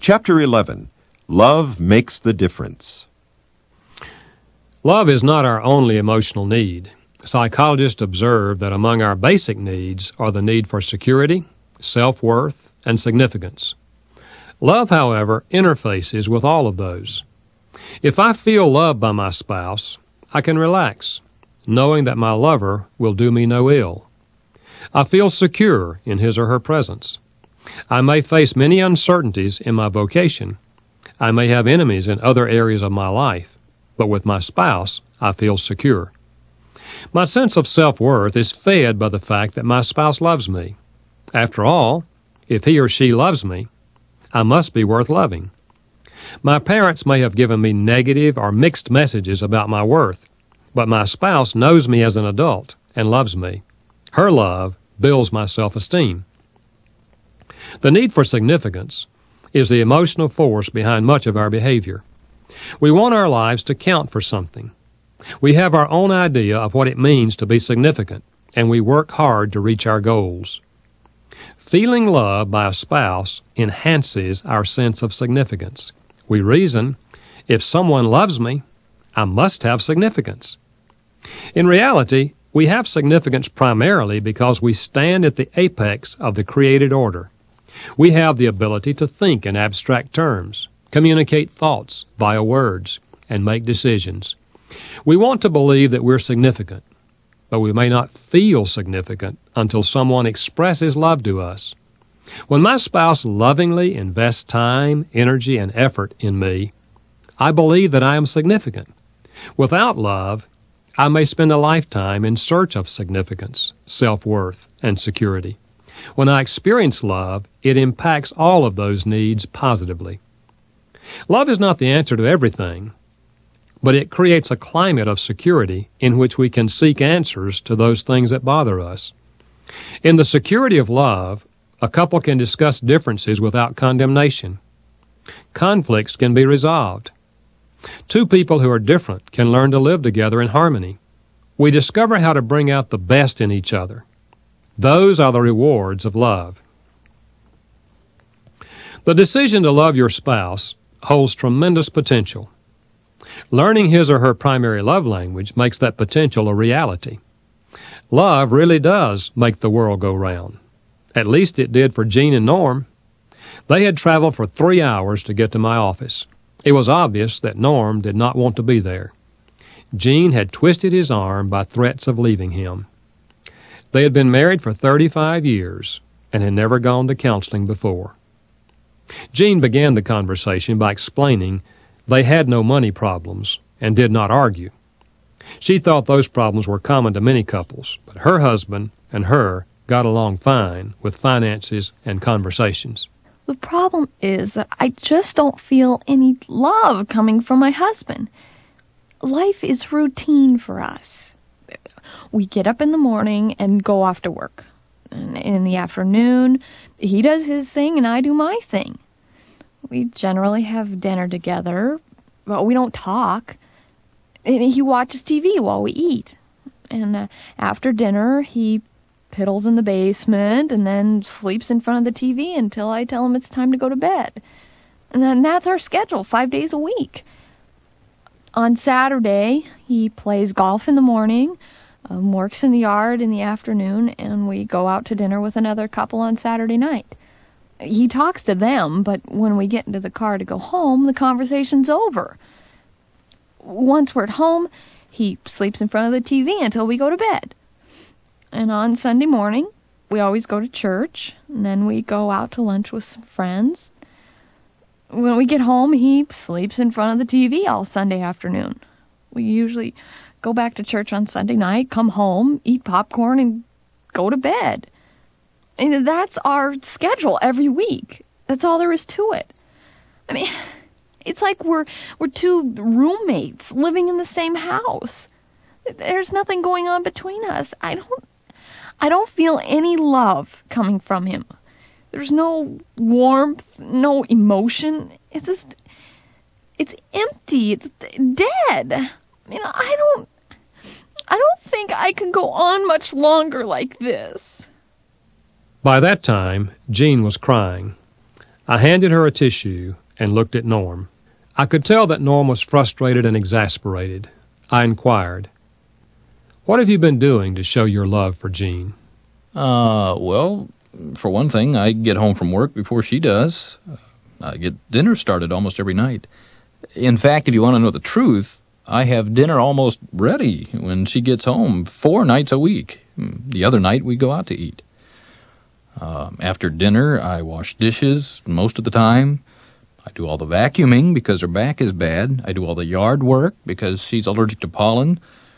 Chapter 11. Love Makes the Difference. Love is not our only emotional need. Psychologists observe that among our basic needs are the need for security, self-worth, and significance. Love, however, interfaces with all of those. If I feel loved by my spouse, I can relax, knowing that my lover will do me no ill. I feel secure in his or her presence. I may face many uncertainties in my vocation. I may have enemies in other areas of my life, but with my spouse, I feel secure. My sense of self-worth is fed by the fact that my spouse loves me. After all, if he or she loves me, I must be worth loving. My parents may have given me negative or mixed messages about my worth, but my spouse knows me as an adult and loves me. Her love builds my self-esteem. The need for significance is the emotional force behind much of our behavior. We want our lives to count for something. We have our own idea of what it means to be significant, and we work hard to reach our goals. Feeling loved by a spouse enhances our sense of significance. We reason, if someone loves me, I must have significance. In reality, we have significance primarily because we stand at the apex of the created order. We have the ability to think in abstract terms, communicate thoughts via words, and make decisions. We want to believe that we're significant, but we may not feel significant until someone expresses love to us. When my spouse lovingly invests time, energy, and effort in me, I believe that I am significant. Without love, I may spend a lifetime in search of significance, self-worth, and security. When I experience love, it impacts all of those needs positively. Love is not the answer to everything, but it creates a climate of security in which we can seek answers to those things that bother us. In the security of love, a couple can discuss differences without condemnation. Conflicts can be resolved. Two people who are different can learn to live together in harmony. We discover how to bring out the best in each other. Those are the rewards of love. The decision to love your spouse holds tremendous potential. Learning his or her primary love language makes that potential a reality. Love really does make the world go round. At least it did for Jean and Norm. They had traveled for 3 hours to get to my office. It was obvious that Norm did not want to be there. Jean had twisted his arm by threats of leaving him. They had been married for 35 years and had never gone to counseling before. Jean began the conversation by explaining they had no money problems and did not argue. She thought those problems were common to many couples, but her husband and her got along fine with finances and conversations. The problem is that I just don't feel any love coming from my husband. Life is routine for us. We get up in the morning and go off to work. And in the afternoon, he does his thing and I do my thing. We generally have dinner together, but we don't talk. And he watches TV while we eat. And after dinner, he piddles in the basement and then sleeps in front of the TV until I tell him it's time to go to bed. And then that's our schedule, 5 days a week. On Saturday, he plays golf in the morning, works in the yard in the afternoon, and we go out to dinner with another couple on Saturday night. He talks to them, but when we get into the car to go home, the conversation's over. Once we're at home, he sleeps in front of the TV until we go to bed. And on Sunday morning, we always go to church, and then we go out to lunch with some friends. When we get home, he sleeps in front of the TV all Sunday afternoon. We usually go back to church on Sunday night, come home, eat popcorn, and go to bed. And that's our schedule every week. That's all there is to it. I mean, it's like we're two roommates living in the same house. There's nothing going on between us. I don't feel any love coming from him. There's no warmth, no emotion. It's just, it's empty. It's dead. I mean, I don't think I can go on much longer like this. By that time, Jean was crying. I handed her a tissue and looked at Norm. I could tell that Norm was frustrated and exasperated. I inquired, "What have you been doing to show your love for Jean?" Well, for one thing, I get home from work before she does. I get dinner started almost every night. In fact, if you want to know the truth, I have dinner almost ready when she gets home 4 nights a week. The other night, we go out to eat. After dinner, I wash dishes most of the time. I do all the vacuuming because her back is bad. I do all the yard work because she's allergic to pollen.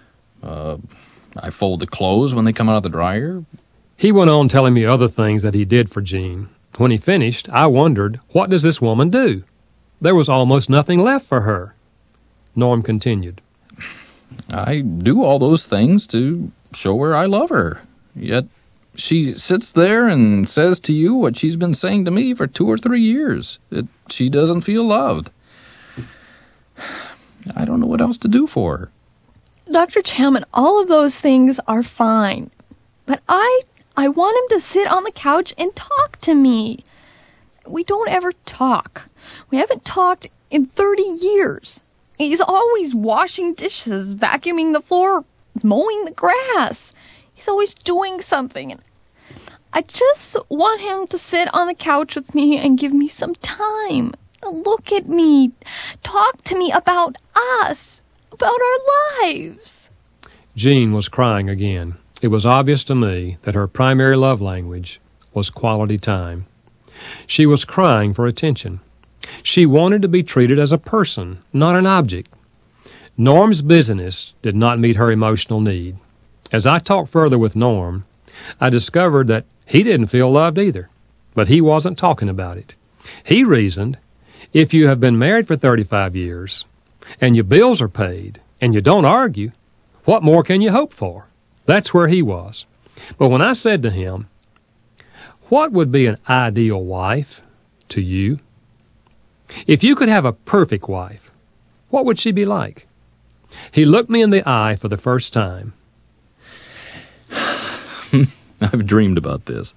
I fold the clothes when they come out of the dryer. He went on telling me other things that he did for Jean. When he finished, I wondered, what does this woman do? There was almost nothing left for her. Norm continued. I do all those things to show her I love her. Yet she sits there and says to you what she's been saying to me for 2 or 3 years, that she doesn't feel loved. I don't know what else to do for her. Dr. Chapman, all of those things are fine. But I want him to sit on the couch and talk to me. We don't ever talk. We haven't talked in 30 years. He's always washing dishes, vacuuming the floor, mowing the grass. He's always doing something. And I just want him to sit on the couch with me and give me some time. Look at me. Talk to me about us, about our lives. Jean was crying again. It was obvious to me that her primary love language was quality time. She was crying for attention. She wanted to be treated as a person, not an object. Norm's busyness did not meet her emotional need. As I talked further with Norm, I discovered that he didn't feel loved either, but he wasn't talking about it. He reasoned, if you have been married for 35 years, and your bills are paid, and you don't argue, what more can you hope for? That's where he was. But when I said to him, what would be an ideal wife to you? If you could have a perfect wife, what would she be like? He looked me in the eye for the first time. I've dreamed about this.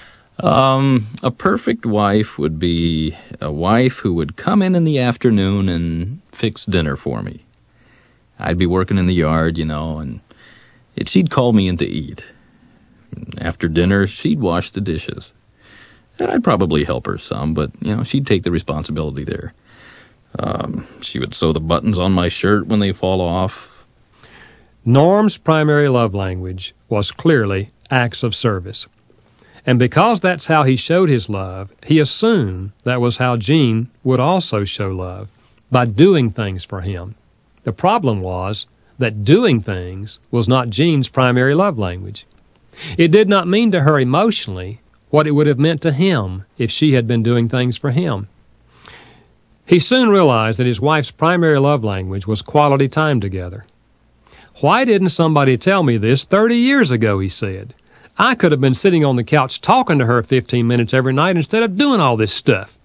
A perfect wife would be a wife who would come in the afternoon and fix dinner for me. I'd be working in the yard, and she'd call me in to eat. After dinner, she'd wash the dishes. I'd probably help her some, but, she'd take the responsibility there. She would sew the buttons on my shirt when they fall off. Norm's primary love language was clearly acts of service. And because that's how he showed his love, he assumed that was how Jean would also show love, by doing things for him. The problem was that doing things was not Jean's primary love language. It did not mean to her emotionally what it would have meant to him if she had been doing things for him. He soon realized that his wife's primary love language was quality time together. Why didn't somebody tell me this 30 years ago, he said. I could have been sitting on the couch talking to her 15 minutes every night instead of doing all this stuff.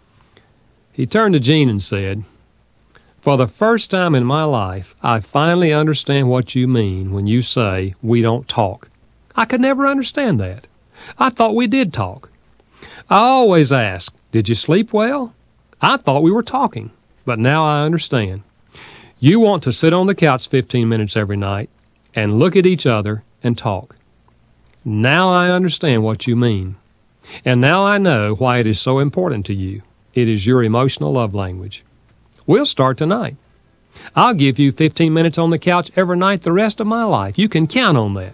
He turned to Jean and said, for the first time in my life, I finally understand what you mean when you say we don't talk. I could never understand that. I thought we did talk. I always ask, did you sleep well? I thought we were talking, but now I understand. You want to sit on the couch 15 minutes every night and look at each other and talk. Now I understand what you mean. And now I know why it is so important to you. It is your emotional love language. We'll start tonight. I'll give you 15 minutes on the couch every night the rest of my life. You can count on that.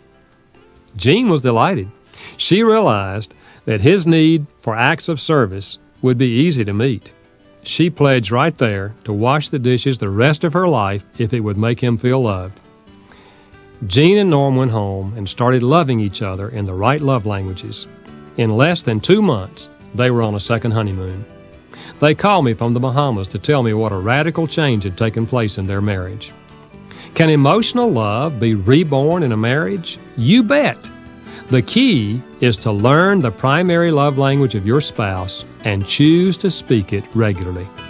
Jean was delighted. She realized that his need for acts of service would be easy to meet. She pledged right there to wash the dishes the rest of her life if it would make him feel loved. Jean and Norm went home and started loving each other in the right love languages. In less than 2 months, they were on a second honeymoon. They called me from the Bahamas to tell me what a radical change had taken place in their marriage. Can emotional love be reborn in a marriage? You bet. The key is to learn the primary love language of your spouse and choose to speak it regularly.